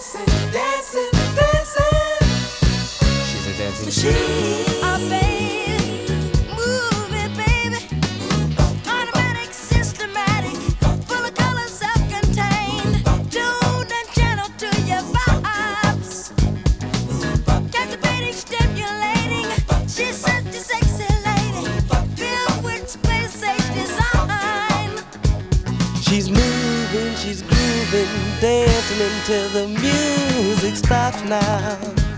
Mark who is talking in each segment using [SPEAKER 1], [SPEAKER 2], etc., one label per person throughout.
[SPEAKER 1] dancing, dancing.
[SPEAKER 2] She's a dancing
[SPEAKER 1] Machine.
[SPEAKER 3] Oh, baby, move it, baby. Automatic, systematic, full of color, self-contained. Tuned and channeled to your vibes. Captivating, stimulating. She's such a sexy lady, filled with space age design.
[SPEAKER 1] She's moving, she's grooving, dancing until the music stops now.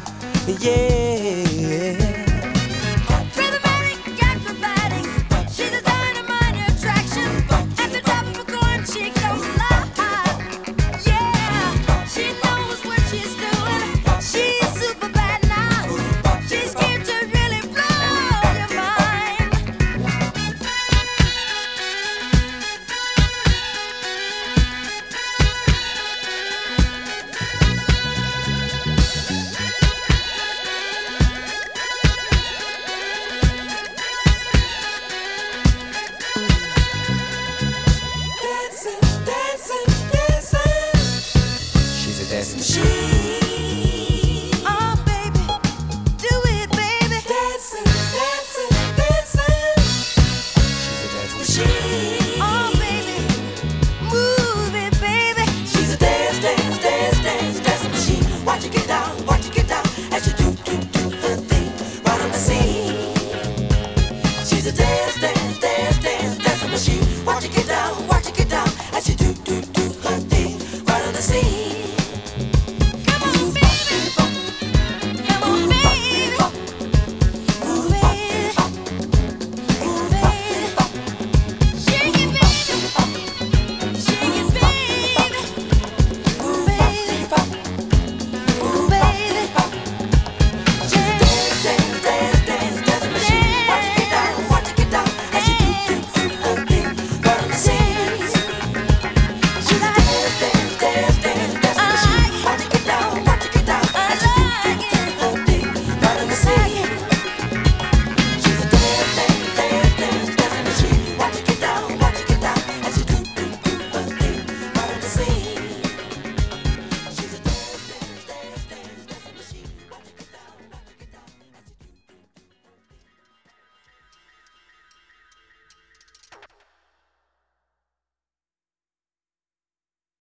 [SPEAKER 1] Yeah.
[SPEAKER 3] Rhythmatic, acrobatic, she's a dynamite attraction. At the top of a coin, she goes live. Yeah, she knows what she's doing. She's super bad now. She's here to really blow your mind.
[SPEAKER 1] Dancing, dancing, dancing.
[SPEAKER 2] She's a dancing
[SPEAKER 1] Machine.